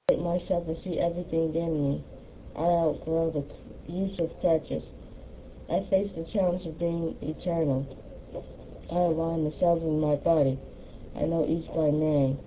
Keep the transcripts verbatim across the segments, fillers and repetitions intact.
I myself and see everything in me. I outgrow the use of crutches. I face the challenge of being eternal. I align the cells in my body. I know each by name.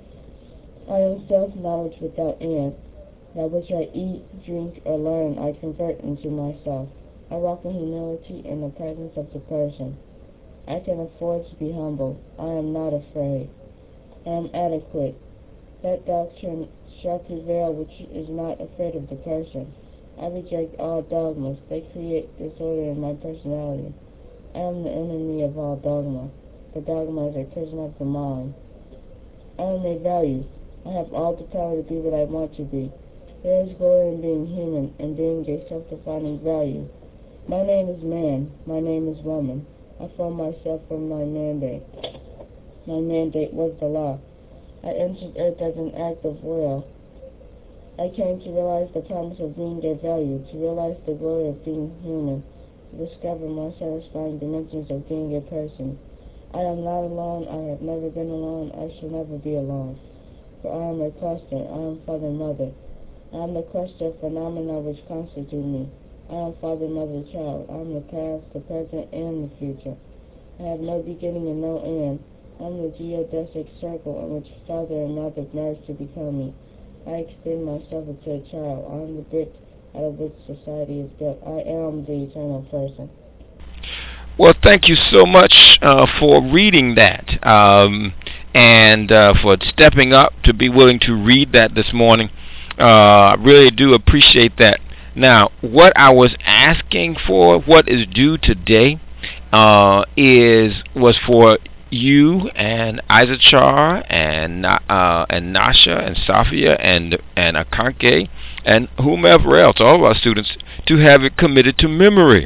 I am self-knowledge without end. That which I eat, drink, or learn, I convert into myself. I walk in humility in the presence of the person. I can afford to be humble. I am not afraid. I am adequate. That doctrine shall prevail which is not afraid of the person. I reject all dogmas. They create disorder in my personality. I am the enemy of all dogma. The dogma is a prison of the mind. I am a value. I have all the power to be what I want to be. There is glory in being human and being a self-defining value. My name is man. My name is woman. I form myself from my mandate. My mandate was the law. I entered earth as an act of will. I came to realize the promise of being a value, to realize the glory of being human, to discover more satisfying dimensions of being a person. I am not alone. I have never been alone. I shall never be alone. For I am a cluster. I am father and mother. I am the cluster of phenomena which constitute me. I am father, mother, child. I am the past, the present, and the future. I have no beginning and no end. I am the geodesic circle in which father and mother merge to become me. I extend myself into a child. I am the brick out of which society is built. I am the eternal person. Well, thank you so much uh, for reading that um, and uh, for stepping up to be willing to read that this morning. Uh, I really do appreciate that. Now, what I was asking for, what is due today, uh, is was for you and Isachar and uh, and Nasha and Safia and and Akanke and whomever else, all of our students, to have it committed to memory.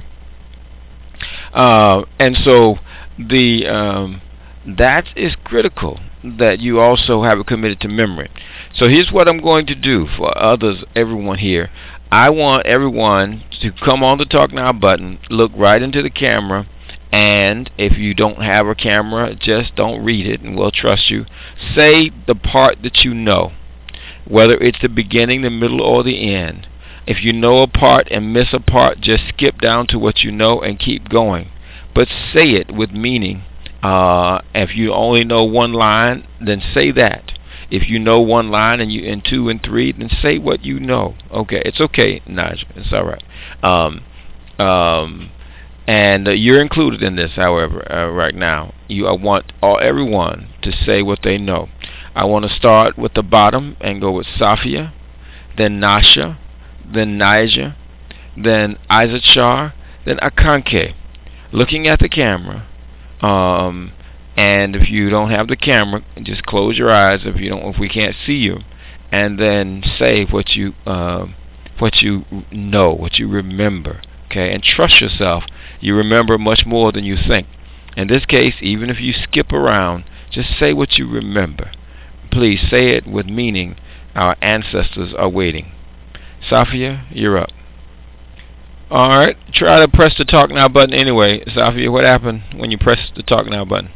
Uh, and so the um, that is critical that you also have it committed to memory. So here's what I'm going to do for others, everyone here. I want everyone to come on the Talk Now button, look right into the camera, and if you don't have a camera, just don't read it, and we'll trust you. Say the part that you know, whether it's the beginning, the middle, or the end. If you know a part and miss a part, just skip down to what you know and keep going. But say it with meaning. Uh, if you only know one line, then say that. If you know one line and you in two and three, then say what you know. Okay, it's okay, Nigel. It's all right. Um, um, and uh, you're included in this, however, uh, right now. You, I want all everyone to say what they know. I want to start with the bottom and go with Safia, then Nasha, then Niger, then Isachar, then Akanke. Looking at the camera, um, and if you don't have the camera, just close your eyes if you don't, if we can't see you, and then say what you uh, what you know, what you remember. Okay, and trust yourself. You remember much more than you think. In this case, even if you skip around, just say what you remember. Please say it with meaning. Our ancestors are waiting. Safia, you're up. All right, try to press the talk now button anyway. Safia, what happened when you press the talk now button?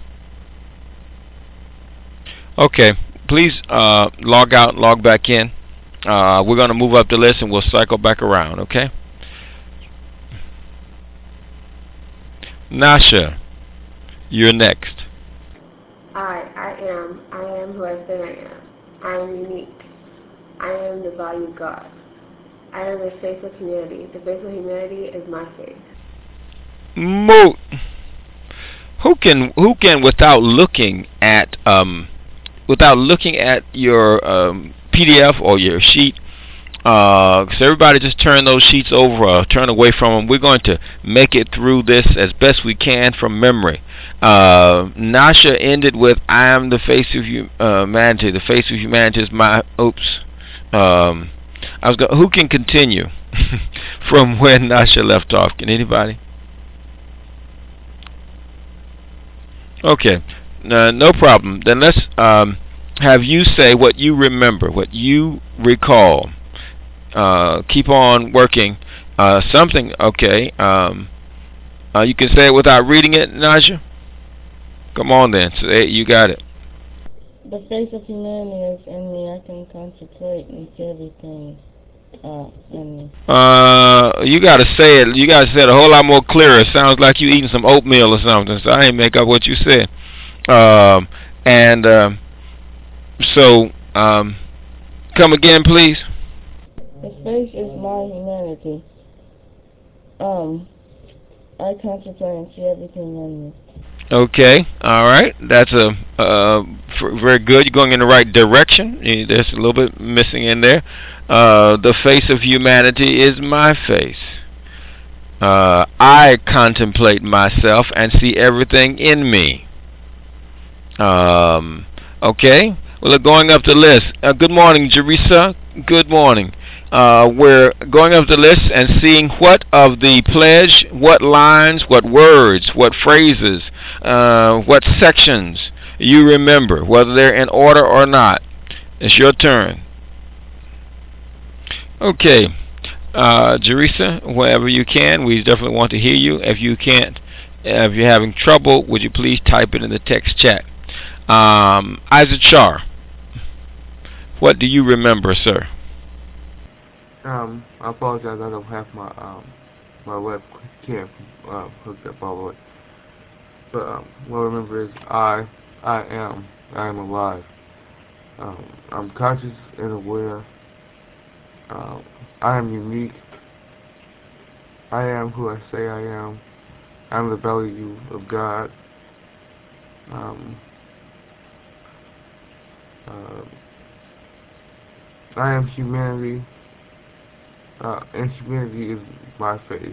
Okay, please uh, log out and log back in. Uh, we're going to move up the list and we'll cycle back around, okay? Nasha, you're next. I, I am, I am who I say I am. I am unique. I am the body of God. I am the face of humanity. The face of humanity is my face. Mo, who can who can without looking at um without looking at your um, P D F or your sheet. Uh, so everybody just turn those sheets over or turn away from them. We're going to make it through this as best we can from memory. Uh, Nasha ended with, I am the face of humanity. The face of humanity is my, oops. Um, I was going, who can continue from where Nasha left off? Can anybody? Okay. Uh, no problem. Then let's um, have you say what you remember, what you recall. Uh, keep on working. Uh, something, okay. Um, uh, you can say it without reading it, Naja? Come on then. Say it, you got it. the face of humanity is in me. I can contemplate and see everything uh, in me. Uh, you gotta say it. You gotta say it a whole lot more clearer. It sounds like you eating some oatmeal or something. So I ain't make up what you said. Um, and um, so um, come again, please. His face is my humanity. Um, I contemplate and see everything in me. Okay, all right. That's a uh, very good. You're going in the right direction. There's a little bit missing in there. Uh, the face of humanity is my face. Uh, I contemplate myself and see everything in me. Um, okay. Well, going up the list. Uh, good morning, Jerisa. Good morning. Uh, we're going up the list and seeing what of the pledge, what lines, what words, what phrases, uh, what sections you remember, whether they're in order or not. It's your turn. Okay. Uh, Jerisa, wherever you can, we definitely want to hear you. If you can't, if you're having trouble, would you please type it in the text chat? Um, Isaac Shar, what do you remember, sir? Um, I apologize. I don't have my um my webcam uh, hooked up all the way. But um, what I remember is I I am I am alive. Um, I'm conscious and aware. Um, I am unique. I am who I say I am. I'm the value of God. Um, uh, I am humanity. Uh, and humanity is my face.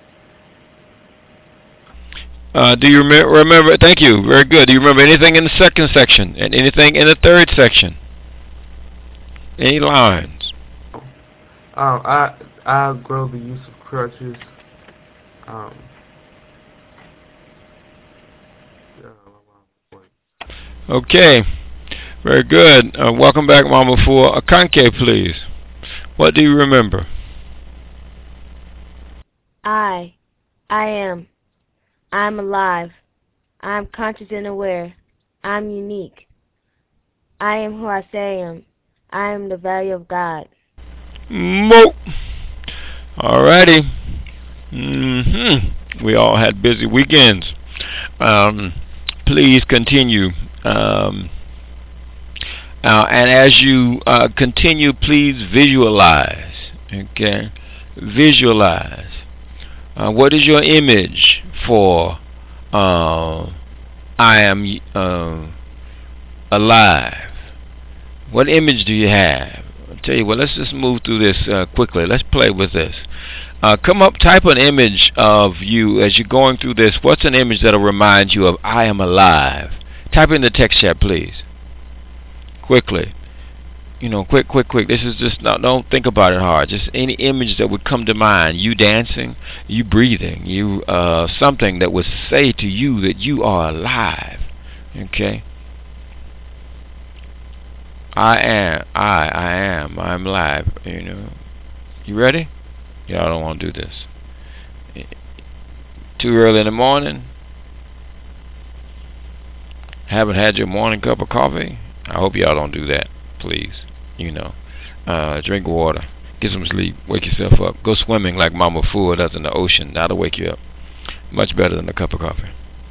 Uh, do you rem- remember? Thank you. Very good. Do you remember anything in the second section and anything in the third section? Any lines? Um, I I outgrow the use of crutches. Um, Okay. Very good. Uh, welcome back, Mama. For Akanke, please. What do you remember? I. I am. I'm alive. I'm conscious and aware. I'm unique. I am who I say I am. I am the value of God. Mo. Alrighty. Mm-hmm. We all had busy weekends. Um, please continue. Um, uh, and as you uh, continue, please visualize. Okay? Visualize. Uh, what is your image for uh, I am uh, alive? What image do you have? I'll tell you what, let's just move through this uh, quickly. Let's play with this. Uh, come up, type an image of you as you're going through this. What's an image that'll remind you of I am alive? Type in the text chat, please. Quickly. You know, quick, quick, quick. This is just, not, don't think about it hard. Just any image that would come to mind. You dancing, you breathing, you, uh, something that would say to you that you are alive. Okay? I am, I, I am, I'm alive. You know. You ready? Y'all don't want to do this. Too early in the morning? Haven't had your morning cup of coffee? I hope y'all don't do that, please. You know, uh, drink water, get some sleep, wake yourself up. Go swimming like Mama Fua does in the ocean. That'll wake you up. Much better than a cup of coffee.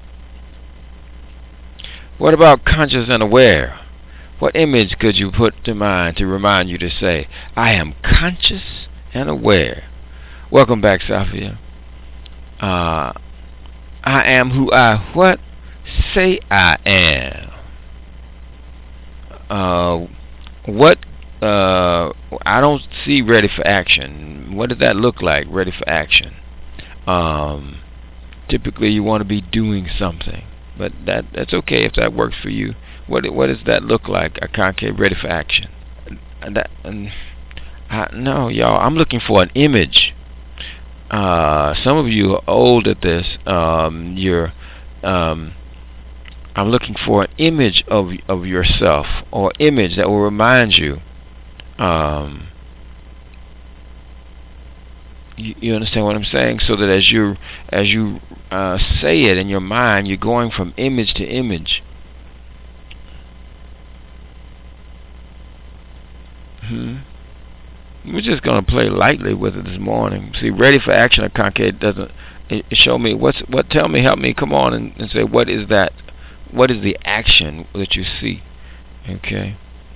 What about conscious and aware? What image could you put to mind to remind you to say, I am conscious and aware? Welcome back, Safia. Uh, I am who I what? Say I am. Uh, what? Uh, I don't see ready for action. What does that look like? Ready for action. Um, typically, you want to be doing something, but that that's okay if that works for you. What what does that look like? I can't get ready for action. And that and I, no, y'all. I'm looking for an image. Uh, some of you are old at this. Um, you're. Um, I'm looking for an image of of yourself, or image that will remind you. Um, you, you understand what I'm saying? So that as you as you uh, say it in your mind, you're going from image to image. We're just gonna play lightly with it this morning. See, ready for action or conquer it doesn't it, it show me what's what. Tell me, help me. Come on and, and say what is that? What is the action that you see? Okay.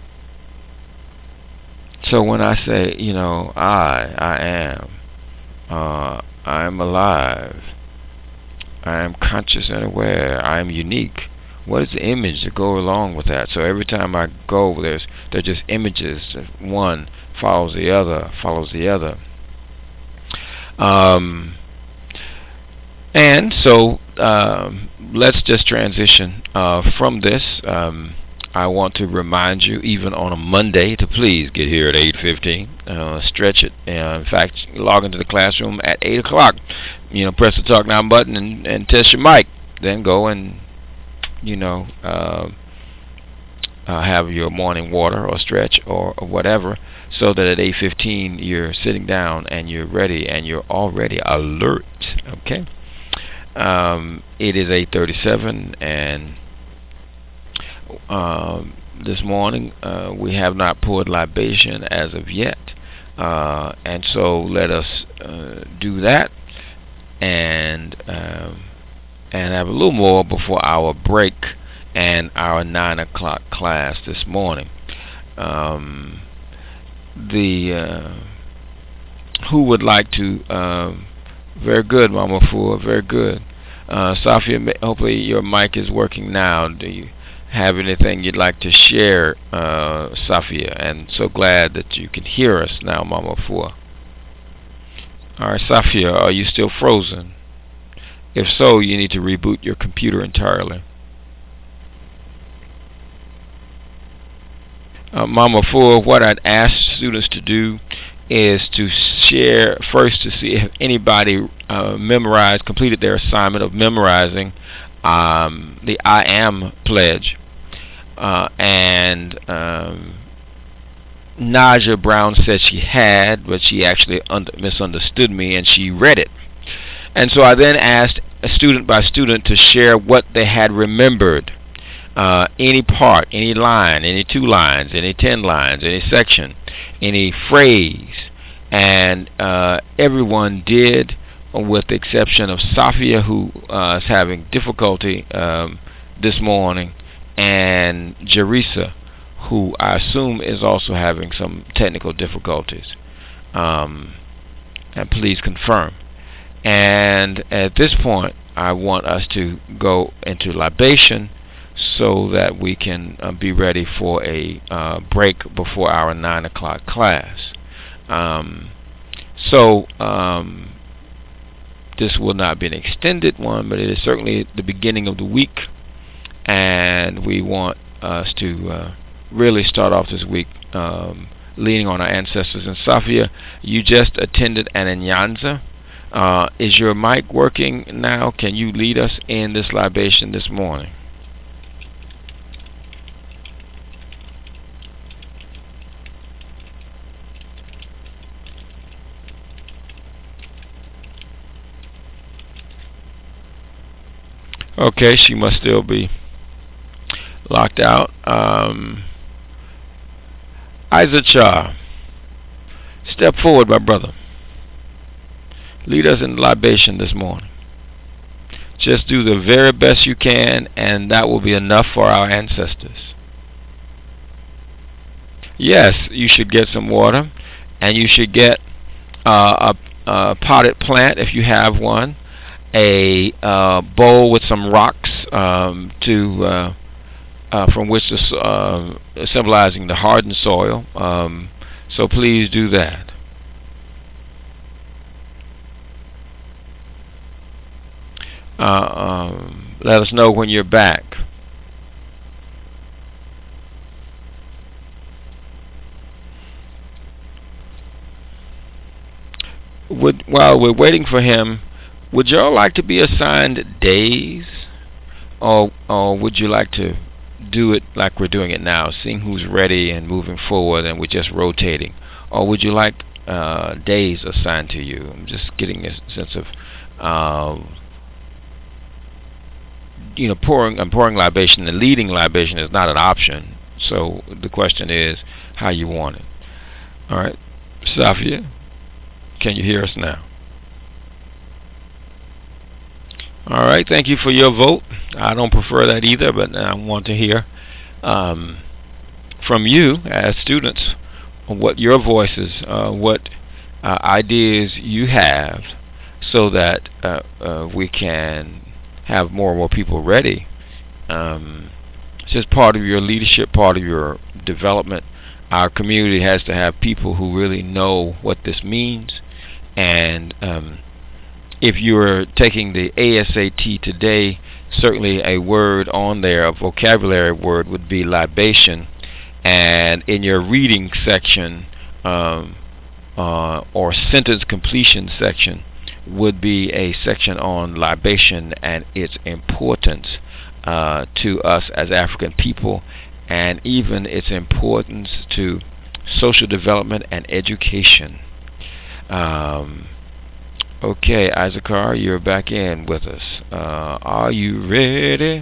So when I say, you know, I, I am, uh, I am alive, I am conscious and aware, I am unique. What is the image to go along with that? So every time I go, there's they're just images. One follows the other, follows the other. Um, and so um, let's just transition uh, from this. Um, I want to remind you, even on a Monday, to please get here at eight fifteen. Uh, stretch it. Uh, in fact, log into the classroom at eight o'clock. You know, press the Talk Now button and, and test your mic. Then go and, you know, uh, uh, have your morning water or stretch or, or whatever, so that at eight fifteen you're sitting down and you're ready and you're already alert. Okay? Um, it is eight thirty-seven, and Um, this morning uh, we have not poured libation as of yet, uh, and so let us uh, do that and um, and have a little more before our break and our nine o'clock class this morning. Um, the uh, who would like to? Um, very good, Mama Four. Very good, uh, Safia. Hopefully your mic is working now. Do you have anything you'd like to share, uh, Safia? And so glad that you can hear us now, Mama Four. All right, Safia, are you still frozen? If so, you need to reboot your computer entirely. Uh, Mama Four, what I'd ask students to do is to share first to see if anybody uh, memorized, completed their assignment of memorizing Um, the I Am pledge, uh, and um, Naja Brown said she had, but she actually under, misunderstood me and she read it. And so I then asked a student by student to share what they had remembered, uh, any part, any line, any two lines, any ten lines, any section, any phrase, and uh, everyone did, with the exception of Safia, who uh, is having difficulty um, this morning, and Jerisa, who I assume is also having some technical difficulties. Um, and please confirm. And at this point, I want us to go into libation so that we can uh, be ready for a uh, break before our nine o'clock class. Um, so, um, this will not be an extended one, but it is certainly the beginning of the week, and we want us to uh, really start off this week um, leaning on our ancestors. And Safia, you just attended an Nyanza. Uh, is your mic working now? Can you lead us in this libation this morning? Okay, she must still be locked out. Um, Isaac Shah, step forward, my brother. Lead us in libation this morning. Just do the very best you can, and that will be enough for our ancestors. Yes, you should get some water, and you should get uh, a, a potted plant if you have one, a uh, bowl with some rocks um, to uh, uh, from which to uh, symbolizing the hardened soil. Um, so please do that. Uh, um, let us know when you're back. Would, while we're waiting for him, would y'all like to be assigned days, or or would you like to do it like we're doing it now, seeing who's ready and moving forward, and we're just rotating, or would you like uh, days assigned to you? I'm just getting a sense of, um, you know, pouring and pouring libation and leading libation is not an option. So the question is how you want it. All right, Safia, can you hear us now? All right, thank you for your vote. I don't prefer that either, but I want to hear um, from you as students what your voices, uh, what uh, ideas you have, so that uh, uh, we can have more and more people ready. Um, it's just part of your leadership, part of your development. Our community has to have people who really know what this means. And um, if you're taking the A S A T today, certainly a word on there, a vocabulary word, would be libation. And in your reading section um, uh, or sentence completion section would be a section on libation and its importance uh, to us as African people, and even its importance to social development and education. Um, okay, Issachar, you're back in with us. Uh, are you ready?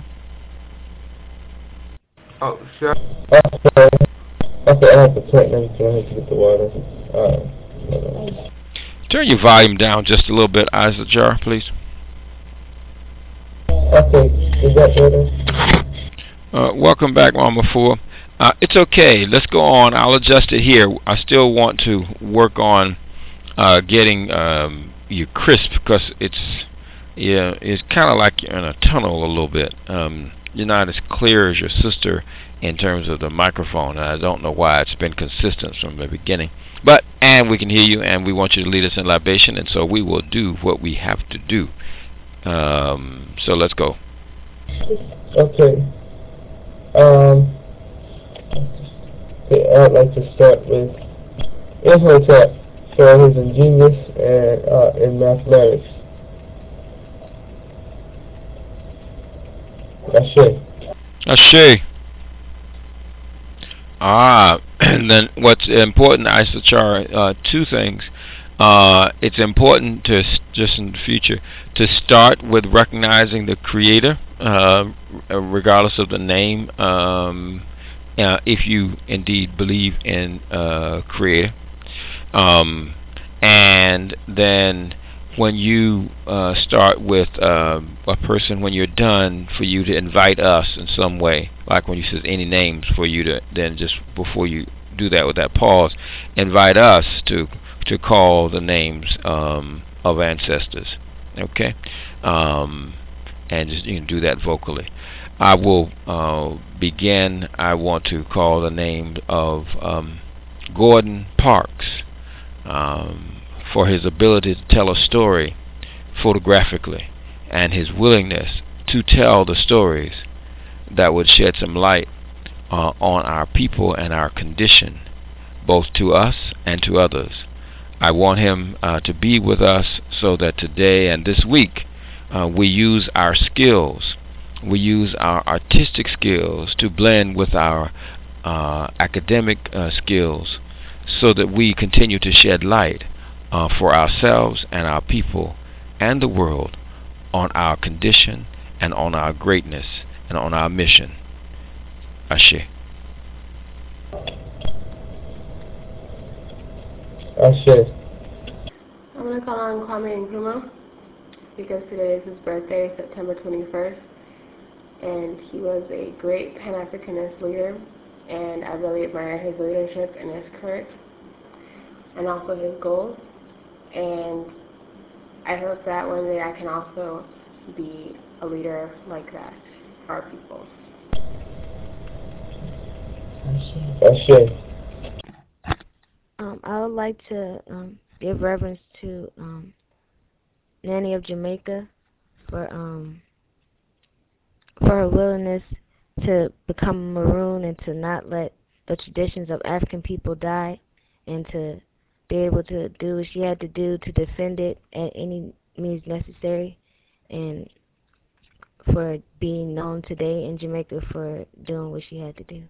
Oh, sure. Okay, okay, I have to plant everything. I have to get the water. Uh, Turn your volume down just a little bit, Issachar, please. Okay, is that better? Uh, welcome back, Mama Four. Uh, it's okay. Let's go on. I'll adjust it here. I still want to work on uh, getting um, you crisp, because it's yeah, it's kind of like you're in a tunnel a little bit. Um, you're not as clear as your sister in terms of the microphone, and I don't know why. It's been consistent from the beginning. But, and we can hear you, and we want you to lead us in libation, and so we will do what we have to do. Um, so let's go. Okay. Um, okay, I'd like to start with Imhotep for his ingenious and uh, in mathematics. Ashe. Ashe. Ah, and then what's important, Issachar, uh, two things. Uh, it's important to, just in the future, to start with recognizing the Creator, uh, regardless of the name, um, uh, if you indeed believe in uh, Creator. Um, and then when you uh, start with uh, a person, when you're done, for you to invite us in some way, like when you says any names, for you to then just before you do that with that pause, invite us to to call the names um, of ancestors, okay? Um, and just you can do that vocally. I will uh, begin. I want to call the name of um, Gordon Parks, um, for his ability to tell a story photographically, and his willingness to tell the stories that would shed some light uh, on our people and our condition, both to us and to others. I want him uh, to be with us so that today and this week uh, we use our skills, we use our artistic skills to blend with our uh, academic uh, skills, so that we continue to shed light uh, for ourselves and our people and the world on our condition and on our greatness and on our mission. Ashe. Ashe. I'm going to call on Kwame Nkrumah because today is his birthday, September twenty-first, and he was a great Pan-Africanist leader, and I really admire his leadership and his courage and also his goals, and I hope that one day I can also be a leader like that for our people. Ashe. Um, I would like to um, give reverence to um, Nanny of Jamaica for um, for her willingness to become a Maroon and to not let the traditions of African people die, and to be able to do what she had to do to defend it at any means necessary, and for being known today in Jamaica for doing what she had to do.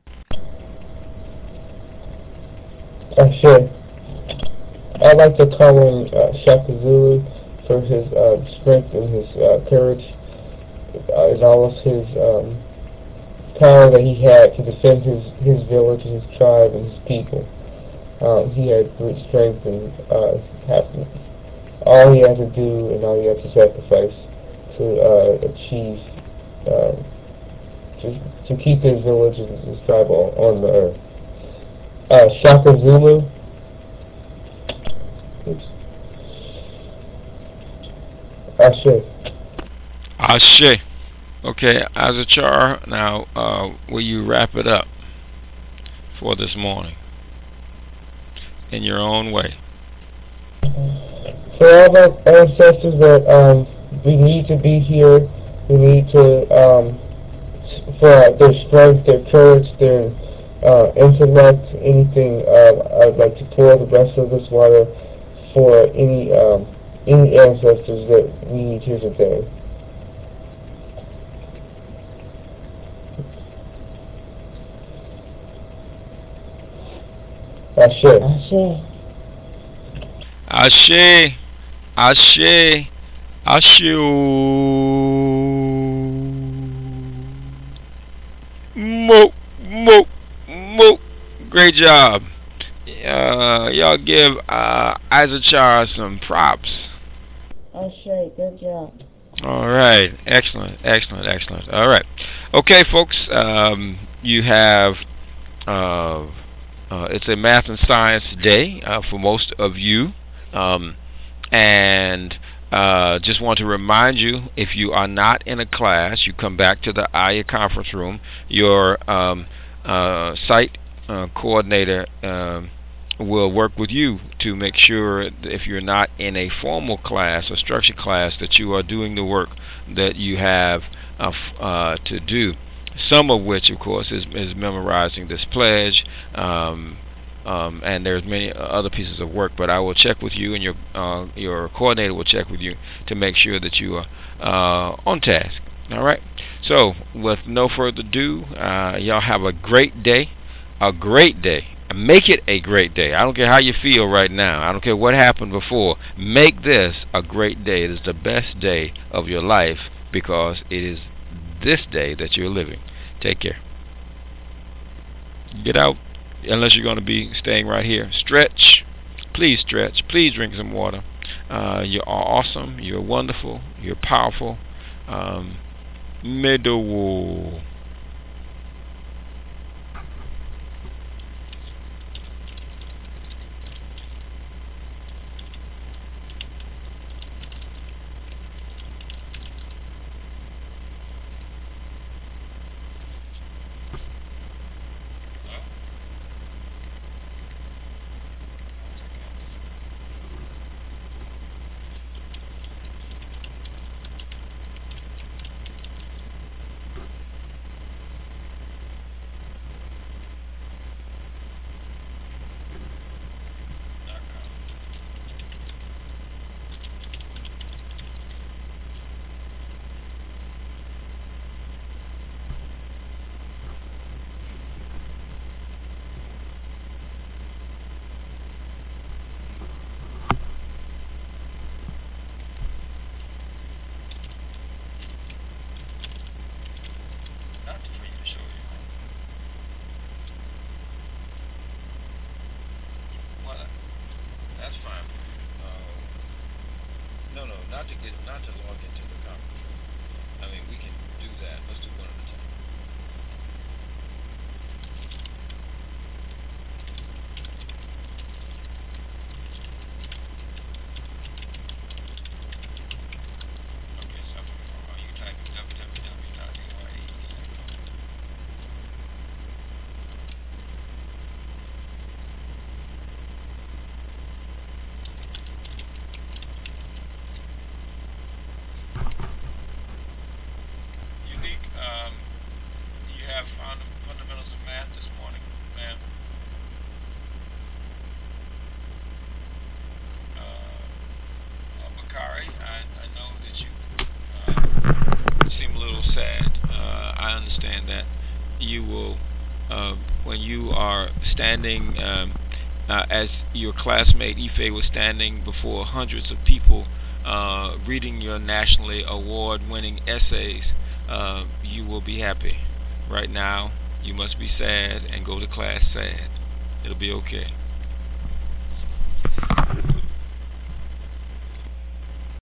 Ashe. I'd like to call on uh, Shaka Zulu for his uh, strength and his uh, courage, uh, as well as his um, power that he had to defend his, his village, his tribe, and his people. Um, he had great strength and uh, have, all he had to do and all he had to sacrifice to uh, achieve uh, to, to keep his village and his tribe on, on the earth. Uh, Shaka Zulu. Oops. Ashe. Ashe. Okay, Azachar, now uh, will you wrap it up for this morning in your own way? For all our ancestors that um, we need to be here, we need to, um, for their strength, their courage, their uh, intellect, anything, uh, I'd like to pour the rest of this water for any um, any ancestors that we need here today. Ashe. Ashe. Ashe. Ashe. Ashe. Mo. Mo. Mo. Great job. Uh, y'all give uh, Isachar some props. Ashe. Good job. All right. Excellent. Excellent. Excellent. All right. Okay, folks. Um, you have. Uh, uh, it's a math and science day uh, for most of you. Um, and uh, just want to remind you, if you are not in a class, you come back to the A Y A conference room. Your um, uh, site uh, coordinator um, will work with you to make sure that if you're not in a formal class or structured class, that you are doing the work that you have uh, f- uh, to do. Some of which, of course, is, is memorizing this pledge. Um, um, and there's many other pieces of work, but I will check with you, and your uh, your coordinator will check with you to make sure that you are uh, on task. All right. So, with no further ado, uh, y'all have a great day, a great day. Make it a great day. I don't care how you feel right now. I don't care what happened before. Make this a great day. It is the best day of your life because it is this day that you're living. Take care. Get out. Unless you're going to be staying right here. Stretch. Please stretch. Please drink some water. Uh, you are awesome. You're wonderful. You're powerful. Um, Medowo. That's fine. Uh, no, no, not to get, not to log into the conference room. I mean, we can do that. Let's do one at a time. Okay, so are you typing www dot a y a e dot com? Unique. Um, you have fund- fundamentals of math this morning, ma'am. Uh, uh, Bakari, I, I know that you uh, seem a little sad. Uh, I understand that. You will, uh, when you are standing, um, uh, as your classmate Ife was standing before hundreds of people, uh, reading your nationally award-winning essays, uh, you will be happy. Right now, you must be sad and go to class sad. It'll be okay.